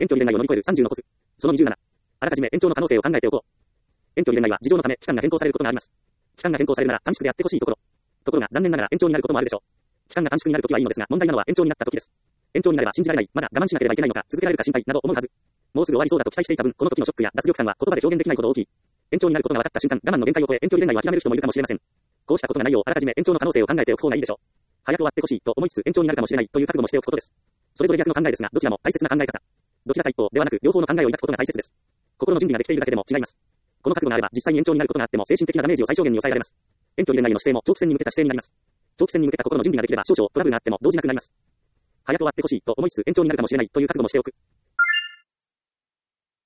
遠距離恋愛を乗り越える30のコツ。その27。あらかじめ延長の可能性を考えておこう。遠距離恋愛は事情のため期間が変更されることがあります。期間が変更されるなら短縮でやってほしいところ。ところが残念ながら延長になることもあるでしょう。期間が短縮になるときはいいのですが、問題なのは延長になったときです。延長になれば信じられない、まだ我慢しなければいけないのか、続けられるか心配など思うはず。もうすぐ終わりそうだと期待していた分、この時のショックや脱力感は言葉で表現できないほど大きい。延長になることが分かった瞬間、我慢の限界を超え遠距離恋愛を諦める人もいるかもしれません。こうしたことがないよう、あらかじめ延長の可能性を考えておく方がいいでしょう。早く終わってほしいと思いつつ延長になるかもしれないという覚悟もしておくことです。それぞれ逆の考えですが、どちらも大切な考え方。どちらか一方ではなく、両方の考えを抱くことが大切です。心の準備ができているだけでも違います。この覚悟があれば、実際に延長になることがあっても精神的なダメージを最小限に抑えられます。遠距離恋愛の姿勢も長期戦に向けた姿勢になります。長期戦に向けた心の準備ができれば少々トラブルがあっても動じなくなります。早く終わってほしいと思いつつ延長になるかもしれないという覚悟もしておく。